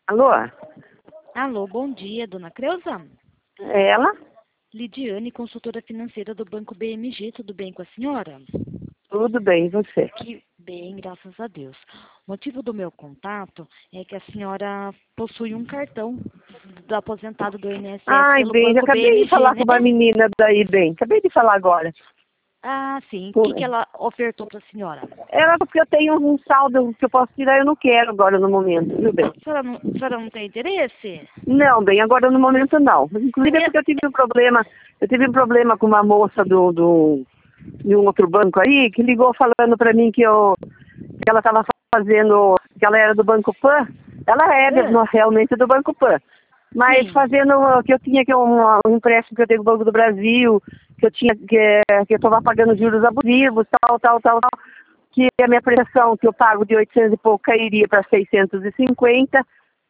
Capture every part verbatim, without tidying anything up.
Alô? Alô, bom dia, dona Creuza. É ela? Lidiane, consultora financeira do Banco B M G, tudo bem com a senhora? Tudo bem, e você? Que bem, graças a Deus. O motivo do meu contato é que a senhora possui um cartão do aposentado do I N S S Ai, pelo bem, já Banco acabei de B M G, falar com né? uma menina daí, bem. Acabei de falar agora. Ah, sim. O Por- que, que ela ofertou para a senhora? Ela, porque eu tenho um saldo que eu posso tirar, eu não quero agora no momento, viu, bem? A senhora não, a senhora não tem interesse? Não, bem, agora no momento não. Inclusive é porque eu tive um problema, eu tive um problema com uma moça do, do, de um outro banco aí, que ligou falando pra mim que, eu, que ela estava fazendo, que ela era do Banco Pan. Ela é É. no- realmente do Banco Pan. Mas Sim. fazendo que eu tinha que um, um empréstimo que eu tenho do Banco do Brasil, que eu tinha que, que eu estava pagando juros abusivos, tal, tal, tal, tal, que a minha prestação que eu pago de oitocentos e pouco cairia para seiscentos e cinquenta,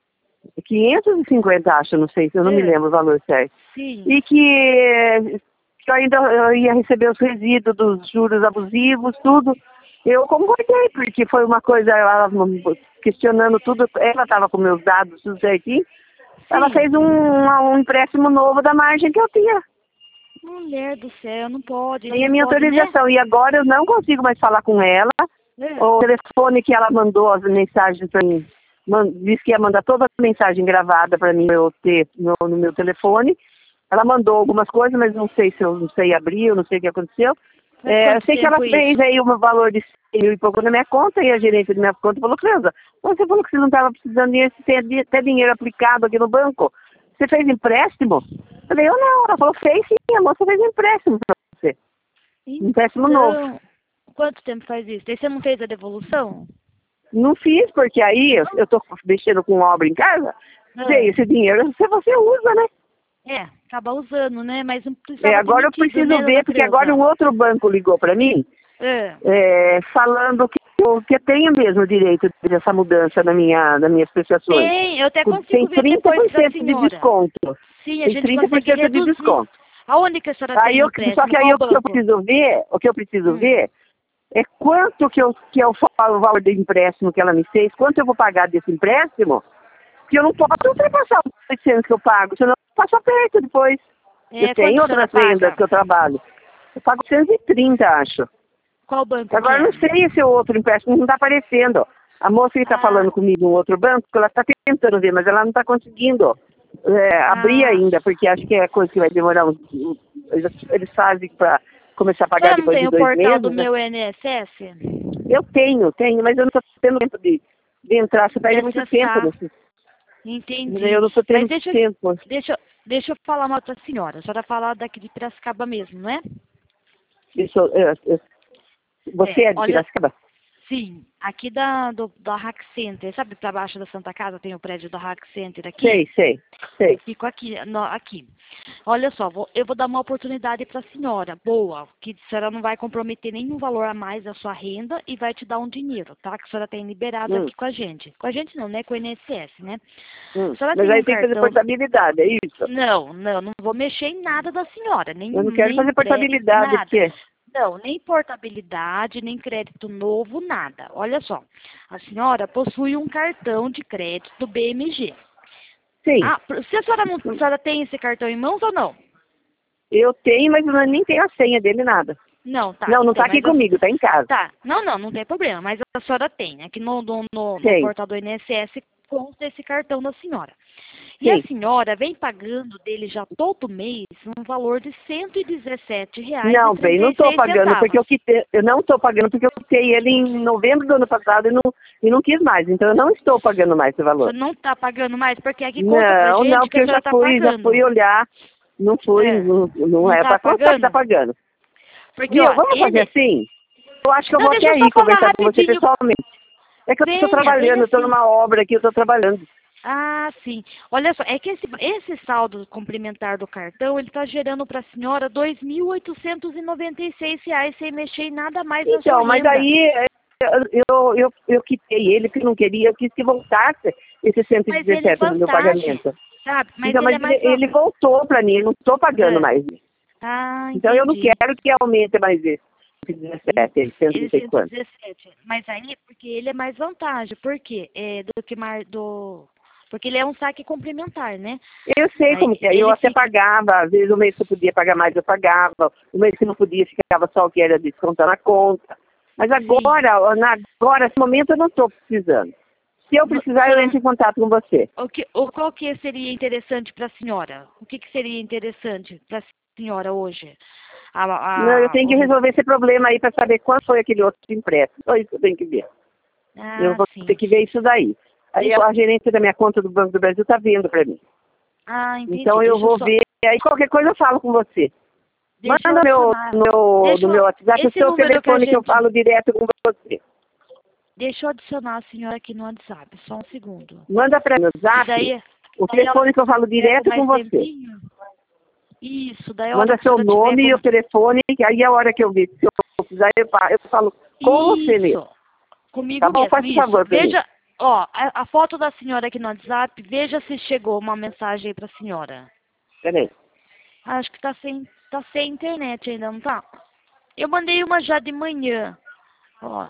quinhentos e cinquenta acho, não sei, eu não me É. lembro o valor certo. Sim. E que, que eu ainda eu ia receber os resíduos dos juros abusivos, tudo. Eu concordei, porque foi uma coisa, ela questionando tudo, ela estava com meus dados tudo certinho. Ela Sim. fez um, um empréstimo novo da margem que eu tinha. Mulher do céu, não pode, Tem a não minha pode, né? autorização. E agora eu não consigo mais falar com ela. É. O telefone que ela mandou as mensagens para mim, man, disse que ia mandar toda a mensagem gravada para mim eu ter no, no meu telefone. Ela mandou algumas coisas, mas não sei se eu não sei abrir, eu não sei o que aconteceu. Faz É, eu quanto sei que ela tempo fez isso? aí um valor de cem mil e pouco na minha conta e a gerente da minha conta falou, Cleusa, você falou que você não estava precisando de dinheiro, você tem até dinheiro aplicado aqui no banco. Você fez empréstimo? Eu falei, eu não. Ela falou, fez sim, a moça fez empréstimo para você. Empréstimo novo. Então, quanto tempo faz isso? Aí você não fez a devolução? Não fiz, porque aí eu, eu tô mexendo com obra em casa, Ah, sei, esse dinheiro você, você usa, né? é, acaba usando, né? Mas não É, precisava ter agora eu mentido, preciso né, ver, dona porque agora um Creuza? outro banco ligou para mim, É. é, falando que eu, que eu tenho mesmo o direito dessa mudança na minha, nas minhas prestações. Tem, eu até Com- Tem consigo ver trinta depois por pra cento de senhora. desconto. Sim, a Tem gente trinta por consegue cento de reduzir. desconto. Aonde que a senhora Aí tem eu, só empréstimo? que aí Qual o que eu banco? preciso ver, o que eu preciso Hum. ver é quanto que eu, que eu falo o valor do empréstimo que ela me fez, quanto eu vou pagar desse empréstimo, que eu não posso ultrapassar os oitocentos que eu pago, senão eu passo perto depois. Eu É, quanto tenho que a senhora outras rendas paga? que eu trabalho. Eu pago cento e trinta, acho. Qual banco que Agora é? não sei se o outro empréstimo não está aparecendo. A moça que está Ah, falando comigo um outro banco, ela está tentando ver, mas ela não está conseguindo é, abrir ah. ainda, porque acho que é coisa que vai demorar uns. Eles, eles fazem para começar a A pagar senhora não depois tem de o dois portal do meses, né? meu I N S S? Eu tenho, tenho, mas eu não estou tendo tempo de, de entrar. Você De perde muito tempo acessar. nesse. Eu Entendi. não estou Mas tendo deixa, tempo. deixa, deixa eu falar uma outra senhora. A senhora fala daqui de Piracicaba mesmo, não é? Isso, eu- eu- você É, é de olha, Piracicaba? sim, aqui da, do, da Hack Center, sabe para baixo da Santa Casa tem o prédio da Hack Center aqui? Sei, sei, Eu sei. fico aqui, no- aqui. Olha só, vou- eu vou dar uma oportunidade para a senhora, boa, que a senhora não vai comprometer nenhum valor a mais da sua renda e vai te dar um dinheiro, tá? Que a senhora tem liberado Hum, aqui com a gente. Com a gente não, né? Com o I N S S, né? hum. A senhora Mas tem aí um tem que fazer cartão. portabilidade, é isso? Não, não, não vou mexer em nada da senhora, nem, Eu não quero nem fazer pré, portabilidade, nada. porque. Não, nem portabilidade, nem crédito novo, nada. Olha só, a senhora possui um cartão de crédito do B M G. Sim, Ah, se a senhora, não, a senhora tem esse cartão em mãos ou não? eu tenho, mas eu nem tenho a senha dele, nada. Não, tá, Não, não então, está aqui mas a, comigo, está em casa. tá, não, não, não tem problema, mas a senhora tem, aqui no, no, no, no Tem, portal do I N S S consta esse cartão da senhora. E a sim. senhora vem pagando dele já todo mês um valor de cento e dezessete reais e Não, bem, trinta não e estou seis pagando, porque centavos. eu quitei, eu não estou pagando porque eu quitei ele em novembro do ano passado e não, e não quis mais. Então eu não estou pagando mais esse Você valor. não está pagando mais, porque aqui conta pra Não, não, gente que porque a eu já senhora está fui, já fui pagando. olhar, não fui, É, não, não não é está para constar que está pagando? pagando. Porque, Viu, ó, vamos fazer ele... assim? Eu acho que eu Não, vou até deixa eu só aí falar conversar com você rapidinho. pessoalmente. É que eu estou Venha, trabalhando, venha eu estou sim. numa obra aqui, eu estou trabalhando. Ah, sim. Olha só, é que esse, esse saldo complementar do cartão, ele está gerando para a senhora dois mil oitocentos e noventa e seis reais sem mexer em nada mais na sua Então, mas renda. aí é, eu, eu, eu quitei ele, porque não queria, eu quis que voltasse esse Mas ele é cento e dezessete do meu vantagem, pagamento. sabe? Mas Então, ele mas é ele, mais... van- ele voltou para mim, eu não estou pagando É. mais. Ah, Então eu não entendi. quero que aumente mais esse cento e dezessete, esse cento e não Ele sei cento e quanto. dezessete. Mas aí, porque ele é mais vantagem. Por quê? É, do que mais do, Porque ele é um saque complementar, né? Eu sei Aí, como que é. ele Eu até fica- pagava, às vezes o mês que eu podia pagar mais, eu pagava. O mês que não podia, ficava só o que era descontar na conta. Mas agora, na, agora, nesse momento, eu não estou precisando. Se eu precisar, eu Senhora, entro em contato com você. O que, o, qual que seria interessante para a senhora? O que, que seria interessante para a senhora hoje? A, a, Não, eu tenho que o- resolver esse problema aí para saber quanto foi aquele outro empréstimo. Só isso que eu tenho que ver. Eu Ah, vou sim. ter que ver isso daí. Aí Deixa- a gerência da minha conta do Banco do Brasil está vendo para mim. Ah, entendi. Então eu Deixa vou só- ver, aí qualquer coisa eu falo com você. Deixa eu Manda no adicionar. meu, no, Deixa no eu- meu WhatsApp o esse seu número que a telefone que eu gente- falo direto com você. Deixa eu adicionar a senhora aqui no WhatsApp, só um segundo. Manda para mim no E zap daí, o daí ela telefone que eu falo pega direto mais com você. tempinho. Isso, daí a hora Manda que a seu senhora tiver nome e com- o telefone, que aí a hora que eu vi, se eu precisar, eu fa- eu falo com você mesmo. Isso, comigo Tá bom? mesmo, Faz isso. favor pra mim. Veja, ó, a, a foto da senhora aqui no WhatsApp, veja se chegou uma mensagem aí pra senhora. Peraí. Acho que tá sem, tá sem internet ainda, não tá? Eu mandei uma já de manhã, ó.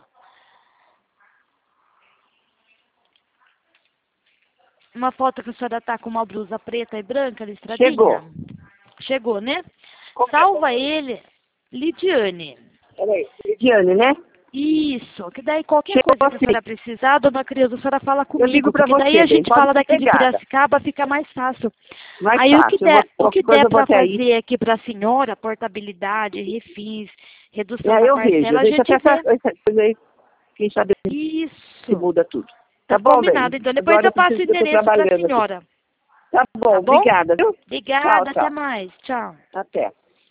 Uma foto que a senhora tá com uma blusa preta e branca listradinha. Chegou. Chegou, né? Como é Salva ele, Lidiane. Peraí. Lidiane, né? Isso, que daí qualquer Chegou coisa que a sim. senhora precisar, dona Creuza, a senhora fala comigo, ligo pra porque daí você, a bem, gente pode fala ser daqui de pegada. Piracicaba, fica mais fácil. Mais aí o que fácil. der, Eu vou, o que qualquer coisa der eu vou para até aí. fazer aqui para a senhora, portabilidade, refins, redução É, da eu vejo. parcela, a Deixa gente até essa, vê. essa coisa aí. Quem sabe se Isso, muda tudo. tá Tá bom, combinado. bem? Então depois Agora eu passo o preciso que eu tô endereço para a trabalhando aqui. senhora. Tá bom, Tá bom? obrigada, viu? Obrigada, Tchau, até tchau. mais. Tchau. Até.